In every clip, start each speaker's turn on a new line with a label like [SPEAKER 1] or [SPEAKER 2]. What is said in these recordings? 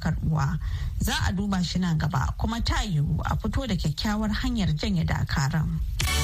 [SPEAKER 1] karbuwa. Za a duba shi nan gaba kuma ta yiwu a fito da kyakkyawar hanyar janye dakaran.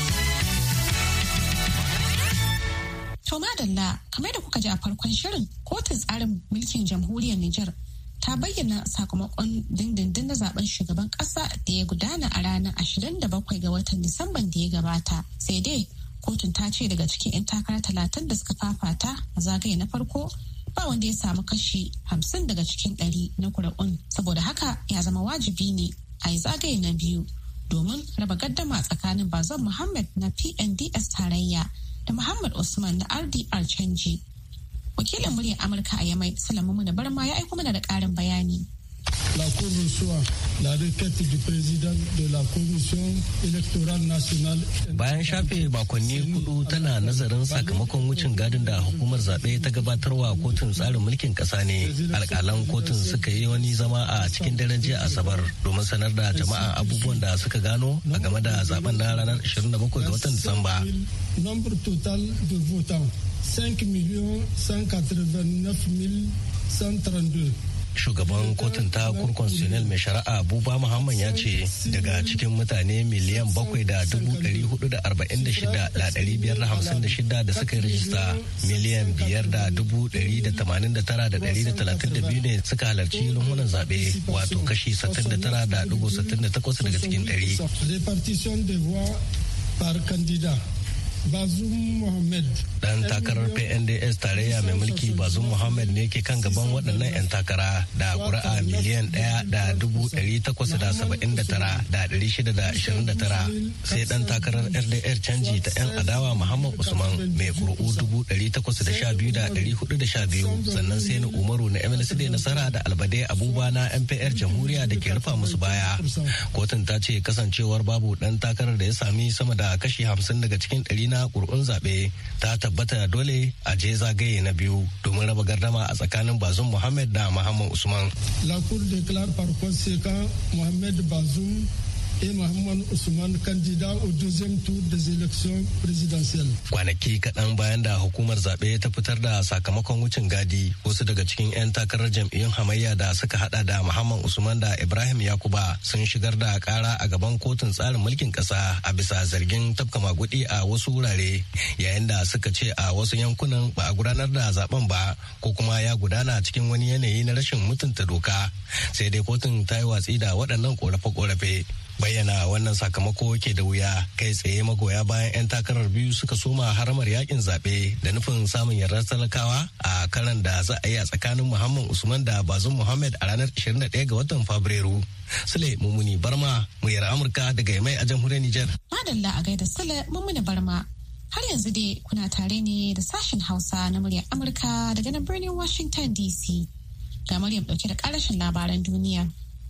[SPEAKER 2] To madalla, kamar da kuka ji a farkon shirin, kotun tsarin mulkin jamhuriyar Nijar ta bayyana sakamakon dindindin na zaben shugaban kasa da ya gudana a ranar 27 ga watan Disamban da ya gabata. Sai dai kotun ta ce daga cikin 'yan takara 30 da suka fafata a zagaye na farko ba wanda ya samu kashi 50 daga cikin 100 na kuri'un. Saboda haka ya zama wajibi ne a yi zagaye na biyu domin raba gaddama tsakanin Bazoum Muhammad na PNDS tarayya da Muhammad Usman na RDR canji. Wakilin muryar Amurka a Yamai Salamu da Barma ya aiko mana da ƙarin bayani.
[SPEAKER 3] La Cour reçoit la requête du président de la Commission électorale nationale.
[SPEAKER 4] Bayan shafe makonni 4 tana nazarin sakamakon wucin gadin da hukumar zaɓe ta gabatarwa kotun tsarin mulkin ƙasa ne. Alƙalan kotun suka yi wani zama a cikin daren jiya Asabar domin sanar da jama'a abubuwan da suka gano a game da zaben na ranar 27 ga watan Disamba.
[SPEAKER 3] Nombre total de votants 5,189,132.
[SPEAKER 4] Shugaban kotun ta Cour constitutionnelle mai shari'a Buba Muhammad ya ce daga cikin mutane miliyan 7,446,556 da suka yi rajista, miliyan 5,189,132 ne suka halarci runhunan zaɓe, wato kashi 69.68 daga cikin 100.
[SPEAKER 3] Répartition des voix par candidat. Bazoum Mohamed.
[SPEAKER 4] Dan takarar PNDS tarayya mai mulki Bazoum Mohamed ne ke kan gaban waɗannan 'yan takara da ƙuri'a miliyan 1,879,629 sai dan takarar RDR canji ta 'yan adawa Muhammad Usman mai ƙuri'u 812,412 sannan sai na Umaru na MNSD Nasara da Albade Abuba na MPR Jamhuriya da ke rufa musu baya. Kotun ta ce kasancewar babu dan takarar da ya sami sama da kashi 50 daga cikin 100 na ƙuri'un zaɓe ta tabbata dole a je zagaye na biyu domin raba gardama a tsakanin Bazoum Mohamed da Muhammad Usman.
[SPEAKER 3] La Cour déclare par conséquent Mohamed Bazoum et Mohamed Ousmane candidat au deuxième tour des élections présidentielles.
[SPEAKER 4] Kwanaki kaɗan bayan da hukumar zaɓe ta fitar da sakamakon wucin gadi, wasu daga cikin 'yan takarar jam'iyyun hamayya da suka hada da Muhammad Usman da Ibrahim Yakuba sun shigar da ƙara a gaban kotun tsarin mulkin ƙasa a bisa zargin tafka magudi a wasu wurare, yayin da suka ce a wasu yankunan ba a gudanar da zaben ba ko kuma ya gudana cikin wani yanayi na rashin mutunta doka. Sai dai kotun ta yi watsi da waɗannan ƙorafe-ƙorafe. Bayyana wannan sakamako ke da wuya, kai tsaye magoya bayan 'yan takarar biyu suka soma haramar yakin zaɓe da nufin samun yardar talakawa a karan da za a yi a tsakanin Muhammad Usman da Bazoum Mohamed a ranar 21 ga watan Fabrairu. Sule Mumuni Barma, muryar Amurka daga Yamai a jamhuriyar Nijar.
[SPEAKER 2] Madalla a gaida Sule Mumuni Barma. Har yanzu dai kuna tare ne da sashen Hausa na muryar Amurka daga nan birnin Washington DC. Ga Maryam ɗauke da ƙarashin labaran duniya.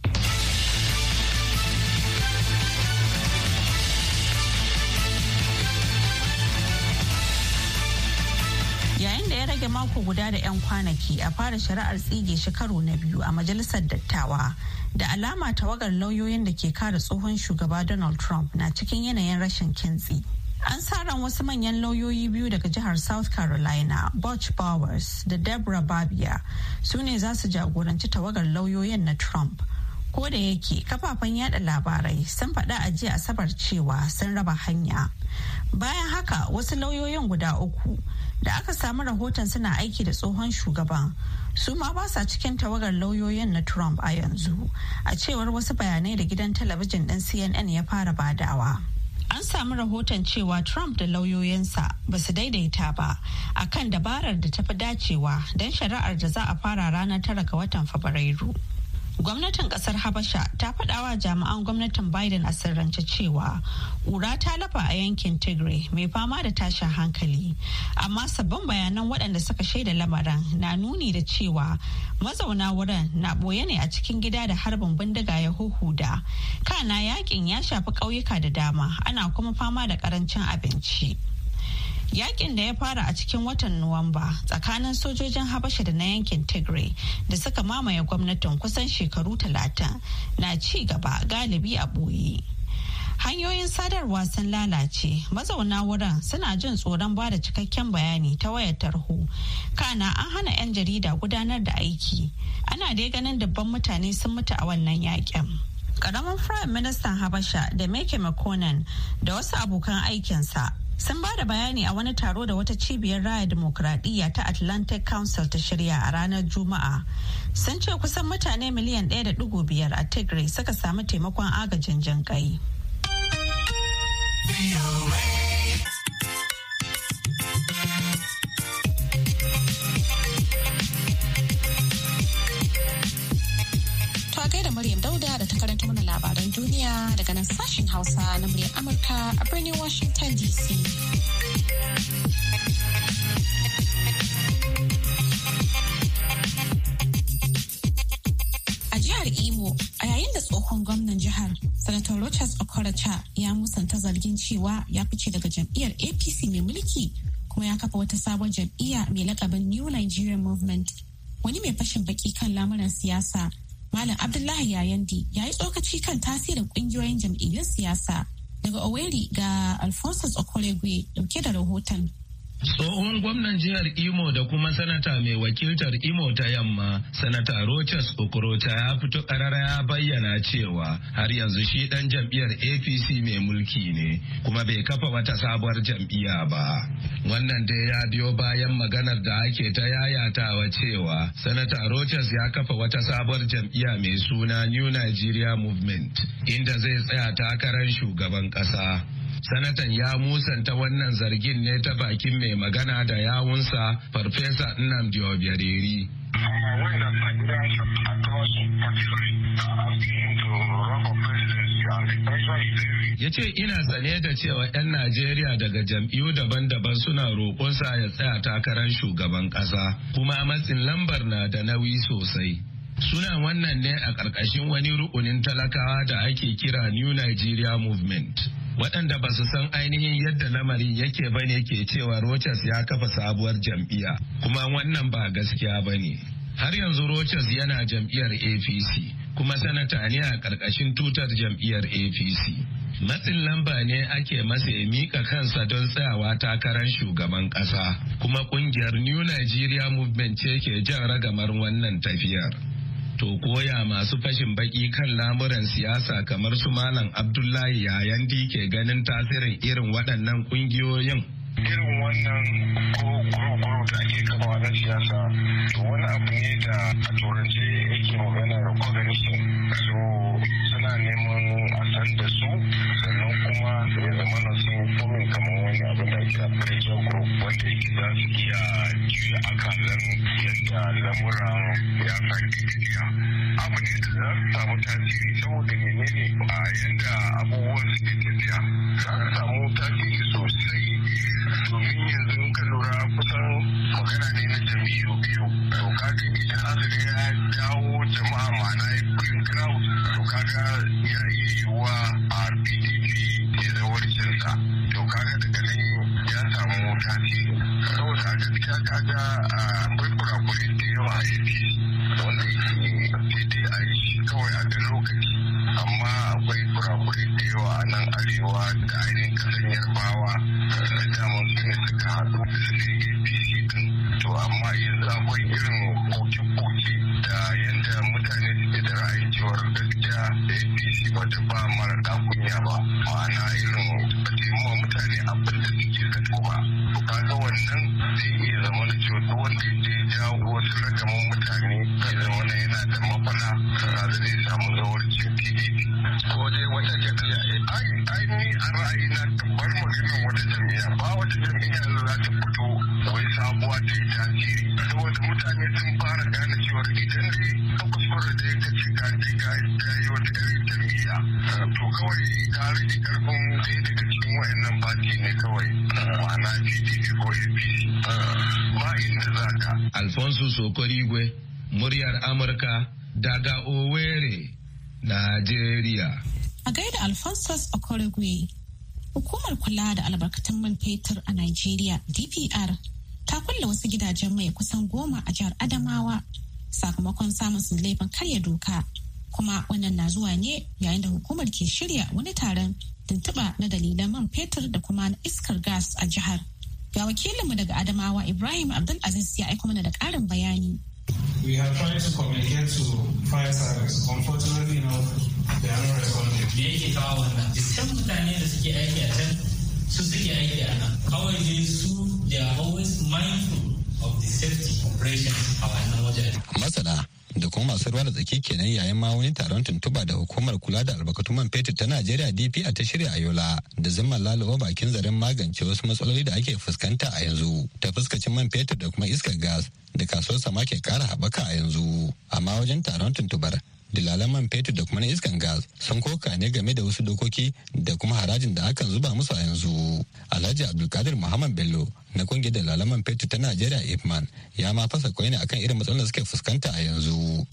[SPEAKER 1] Yayin da ya rage mako guda da 'yan kwanaki a fara shari'ar tsige shi karo na biyu a majalisar dattawa, da alama tawagar lauyoyin da ke kare tsohon shugaba Donald Trump na cikin yanayin rashin kintsi. An sa ran wasu manyan lauyoyi biyu daga jihar South Carolina, Butch Bowers da Deborah Babia, su ne za su jagoranci tawagar lauyoyin na Trump. Ko da yake kafafen yada labarai sun faɗa a jiya Asabar cewa sun raba hanya. Bayan haka wasu lauyoyin guda uku da aka samu rahoton suna aiki da tsohon shugaban su ma ba sa cikin tawagar lauyoyin na Trump a yanzu, a cewar wasu bayanai da gidan talabijin ɗin CNN ya fara badawa. An samu rahoton cewa Trump da lauyoyinsa ba su daidaita ba akan dabarar da ta fi dacewa don shari'ar da za a fara ranar 9 ga watan Fabrairu. Gwamnatin kasar Habasha ta faɗawa jami'an gwamnatin Biden a sirrance cewa ƙura ta lafa a yankin Tigray mai fama da tashin hankali. Amma sabbin bayanan waɗanda suka shaida lamarin na nuni da cewa mazauna wurin na ɓoye ne a cikin gida da harbin bindiga ya huhuda. Kana yakin ya shafi ƙauyuka da dama, ana kuma fama da ƙarancin abinci. Yakin da ya fara a cikin watan Nuwamba tsakanin sojojin Habasha da na yankin Tigray da suka mamaye gwamnatin kusan shekaru 30 na ci gaba galibi a ɓoye. Hanyoyin sadarwa sun lalace, mazauna wurin suna jin tsoron ba da cikakken bayani ta wayar tarho. Kana an hana 'yan jarida gudanar da aiki. Ana dai ganin dabban mutane sun mutu a wannan yakin. Karamin Firayim Ministan Habasha da Meke Mekonnen da wasu abokan aikinsa sun ba da bayani a wani taro da wata cibiyar raya dimokuraɗiyya ta Atlantic Council ta shirya a ranar Juma'a. Sun ce kusan mutane miliyan 1.5 a Tigray suka samu taimakon agajin jinƙai.
[SPEAKER 2] Da Maryam Dauda da ta karanta mana labaran duniya daga nan sashen Hausa na muryar Amurka a birnin Washington DC. A jihar Imo, a yayin da tsohon gwamnan jihar, Sanator Rochas Okorocha ya musanta zargin cewa ya fice daga jam'iyyar APC mai mulki kuma ya kafa wata sabon jam'iyya mai lakabin New Nigerian Movement. Wani mai fashin baki kan lamuran siyasa Malam Abdullahi Yayandi ya yi tsokaci kan tasirin kungiyoyin jam'iyyun siyasa. Daga Owerri ga Alphonsus Okoregwe dauke da rahoton.
[SPEAKER 5] Tsohon gwamnan jihar Imo da kuma sanata mai wakiltar Imo ta yamma, Sanata Rochas Okorocha ya fito karara ya bayyana cewa har yanzu shi dan jam'iyyar APC mai mulki ne, kuma bai kafa wata sabuwar jam'iyya ba. Wannan dai ya biyo bayan maganar da ake ta yayatawa cewa Sanata Rochas ya kafa wata sabuwar jam'iyya mai suna New Nigeria Movement, inda zai tsaya takarar shugaban ƙasa. Sanatan ya musanta wannan zargin ne ta bakin mai magana da yawunsa Farfesa Nnamdi Obiareri. Ya ce ina sane da cewa 'yan Najeriya daga jam'iyyu daban-daban suna roƙonsa ya tsaya takarar shugaban ƙasa, kuma matsin lambar na da nauyi sosai. Suna wannan ne a ƙarƙashin wani rukunin talakawa da ake kira New Nigeria Movement. Waɗanda ba su san ainihin yadda lamarin yake ba ne ke cewa Rochas ya kafa sabuwar jam'iyya, kuma wannan ba gaskiya ba ne. Har yanzu Rochas yana jam'iyyar APC, kuma sanata ne a ƙarƙashin tutar jam'iyyar APC. Matsin lamba ne ake masa ya mika kansa don tsayawa takarar shugaban ƙasa, kuma ƙungiyar New Nigeria Movement ce ke jan ragamar wannan tafiyar. To koya masu fashin baki kan lamuran siyasa kamar su Malam Abdullahi Yayandi ke ganin tasirin irin waɗannan ƙungiyoyin?
[SPEAKER 6] Irin wannan guru da ake kafawa na siyasa, to wani abu ne da a turance yake magana recognition. So suna neman a san da su, sannan kuma ya zama na sun fomin kamar wani abin da ake pressure group wanda yake za su iya juya akalan yadda lamuran ya sake tafiya. Abu ne da za su samu tasiri saboda menene a yadda abubuwan suke tafiya. Za su samu tasiri sosai domin yanzu ka lura kusan magana ne na jam'iyyu biyu. To kaga idan aka ga ya jawo jama'a ma'ana ya bring crowd, to kaga ya iya yiwuwa a PDP ya zawarcinsa. To kaga daga nan ya samu tasiri. Saboda a gaskiya kaga akwai kurakure da yawa a APC wanda yake daidai a yi shi kawai a da lokaci. Amma akwai kurakure da yawa a nan arewa da ainihin kasan Yarbawa da daman su ne suka haɗu da suke APC din. To amma yanzu akwai irin koke-koke da yadda mutane suke da ra'ayin cewar gaskiya da APC ba ta ba mara kunya ba, ma'ana irin ba ta yi ma mutane abin da suke zato ba. To kaga wannan zai iya zama da cewa duk wanda ya jawo wasu ragaman mutane ya zama yana da mafana, kaga zai samu zawarcin PDP ko dai wata jam'iyya. Ai ni a ra'ayina tabbar maganar wata jam'iyya, ba wata jam'iyya da za ta fito wai sabuwa ta yi tasiri, saboda mutane sun fara gane cewa idan dai ka kuskure da ya kace ka je ka yi wata irin jam'iyya, to kawai ka rage karfin ɗaya daga cikin wayannan fati ne kawai, ma'ana PDP ko APC, ba inda za ka.
[SPEAKER 5] Alfonso Sokorigwe, muryar Amurka daga Owerri, Najeriya.
[SPEAKER 2] A gaida Alphonsus Okoregwe, hukumar kula da albarkatun man fetur a Najeriya DPR ta kulle wasu gidajen mai kusan 10 a jihar Adamawa sakamakon samun su laifin karya doka. Kuma wannan na zuwa ne yayin da hukumar ke shirya wani taron tuntuɓa na dalilan man fetur da kuma na iskar gas a jihar. Ga wakilinmu daga Adamawa Ibrahim Abdulaziz ya aiko mana da ƙarin bayani.
[SPEAKER 7] We have tried to communicate to fire service. Unfortunately, they are not responding.
[SPEAKER 8] Me yake kawo wannan? Dukkan mutane da suke aiki a can su suke aiki a nan. Kawai dai su they are always mindful of the safety operations a wannan wajen.
[SPEAKER 9] Masana da kuma masu ruwa da tsaki kenan yayin ma wani taron tuntuba da hukumar kula da albarkatun man fetur ta Najeriya DPR ta shirya a Yola da zimman lalubo bakin zaren magance wasu matsaloli da ake fuskanta a yanzu ta fuskacin man fetur da kuma iskar gas da kasuwar sama ke kara haɓaka a yanzu. Amma wajen taron tuntubar dilalan man fetur da kuma na iskan gas sun koka ne game da wasu dokoki da kuma harajin da akan zuba musu a yanzu. Alhaji Abdulkadir Muhammad Bello na kungiyar dalalan man fetur ta Najeriya IFMAN ya ma fasa kwai ne akan irin matsalolin da suke fuskanta a yanzu.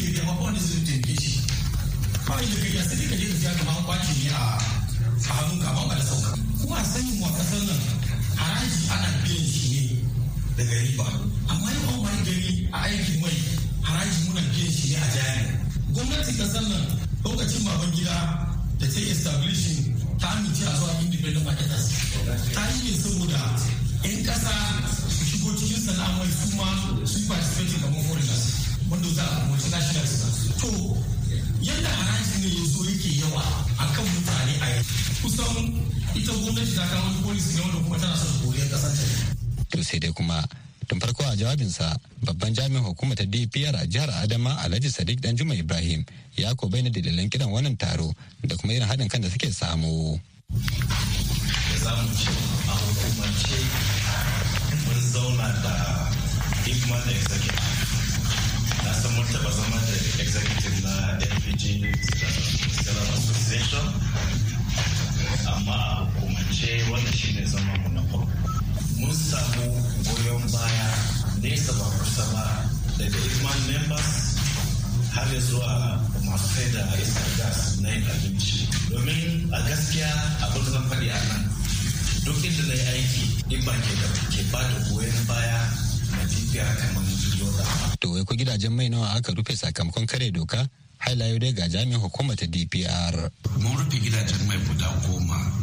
[SPEAKER 10] Kuma a sanin wa kasar nan haraji ana biyan shi ne daga riba. Amma yau wani gari a aikin mai haraji muna biyan shi ne a jari. Gwamnati kasar nan lokacin baban gida da ta establishing ta amince a zuwa independent marketers. Ta yi ne saboda 'yan kasa su shigo cikin sana'ar su ma su yi participating kamar foreigners wanda za a multinationals. To yadda haraji ne ya zo yake yawa a kan mutane a yanzu. Kusan ita gwamnati ta kawo wani policy ne wanda kuma tana son koriyar kasar ta.
[SPEAKER 9] To sai dai kuma tun farko a jawabinsa babban jami'in hukumar ta DPR a jihar Adama Alhaji Sadiq Danjuma Ibrahim ya ko bayyana dalilan kiran wannan taro da kuma irin haɗin kan da suke samu.
[SPEAKER 10] Za mu ce a hukumance mun zauna da IFMAN executive. Na san mun taɓa zama da executive na LPG Stellar Association, amma a hukumance wannan shi ne zama mu na farko. Mun samu goyon baya nesa ba kusa ba daga IFMAN members har ya zuwa masu kai da iskar gas na yin abinci. Domin a gaskiya abin da zan faɗi a nan duk inda na yi aiki IFMAN ke ba da goyon baya na DPR kamar Yola.
[SPEAKER 9] To wai ko gidajen mai nawa aka rufe sakamakon kare doka? Hailayo dai ga jami'in hukumar ta DPR.
[SPEAKER 10] Mun rufe gidajen mai guda 10.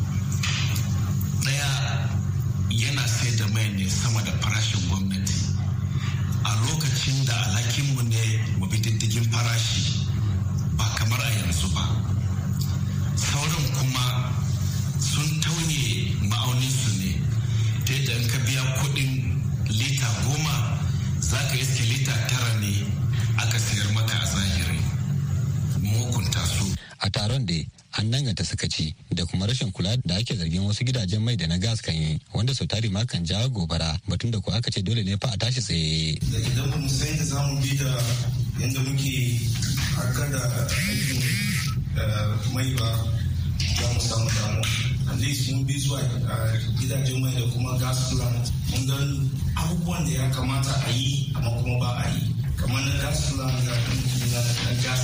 [SPEAKER 10] Ɗaya yana sai da mai ne sama da farashin gwamnati. A lokacin da alhakinmu ne mu bi diddigin farashi ba kamar a yanzu ba. Sauran kuma sun tauye ma'auninsu ne ta yadda in ka biya kuɗin lita 10 za ka iske lita 9 ne aka sayar maka a zahiri. Hukunta su.
[SPEAKER 9] A taron da an danganta sakaci da kuma rashin kula da ake zargin wasu gidajen mai da na gas kan yi wanda sau tari ma kan jawo gobara batun da ko aka ce dole ne fa a tashi tsaye.
[SPEAKER 10] Da idan mu san da zamu bi da yadda muke harkar da aikin mai ba za mu samu damu. At least mun bi zuwa gidajen mai da kuma gas plant mun ga abubuwan da ya kamata a yi amma kuma ba a yi. Kamar na gas plant da na gas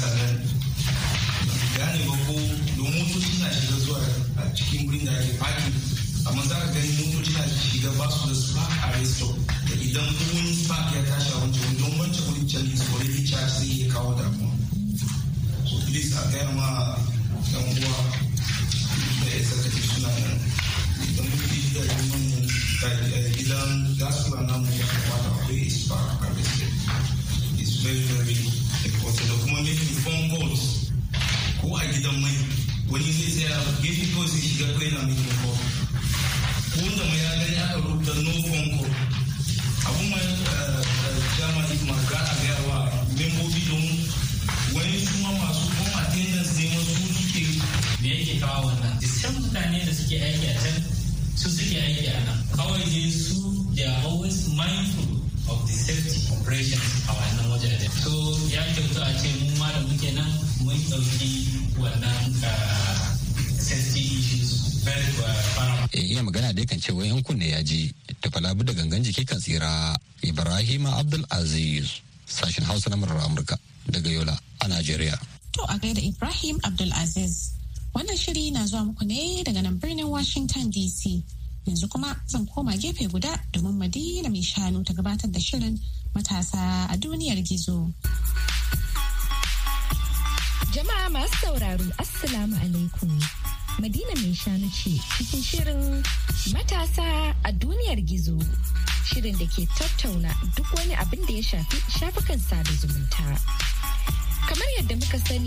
[SPEAKER 10] gane ba ko don motoci na shiga zuwa a cikin wurin da ake parking amma za ka gani motoci na shiga ba su da spark arrestor da idan wani spark ya tashi a wancan don wancan wurin can is already charge zai iya kawo damuwa. So please a gaya ma yan uwa da executive suna nan idan muke gidajen manyan gidan gas plant namu ya kamata akwai spark arrestor. It's very very important da kuma making phone calls ko a gidan mai wani zai tsaya gefe kawai sai shiga kawai na mai ko wanda mai ya gani aka rubuta no phone call abun mai jama'i ma ga a gaya wa membobi don wani kuma masu home attendance ne masu suke
[SPEAKER 8] me yake kawo wannan dukkan mutane da suke aiki a can su suke aiki a nan kawai dai su they are always mindful of the safety operations a wannan wajajen so ya kyautu a ce mu ma da muke nan mun ɗauki wannan safety issues very paramount.
[SPEAKER 9] Iya magana da kan cewa yan kunne ya ji ta falabu da gangan jiki kan tsira. Ibrahim Abdul Aziz sashen Hausa na murar Amurka daga Yola a Najeriya.
[SPEAKER 2] To a gaida Ibrahim Abdul Aziz. Wannan shiri na zuwa muku ne daga nan birnin Washington DC. Yanzu kuma zan koma gefe guda domin Madina mai shanu ta gabatar da shirin matasa a duniyar gizo.
[SPEAKER 11] Jama'a masu sauraro, Assalamu alaikum. Madina mai shanu ce cikin shirin matasa a duniyar gizo. Shirin da ke tattauna duk wani abin da ya shafi shafukan sada zumunta. Kamar yadda muka sani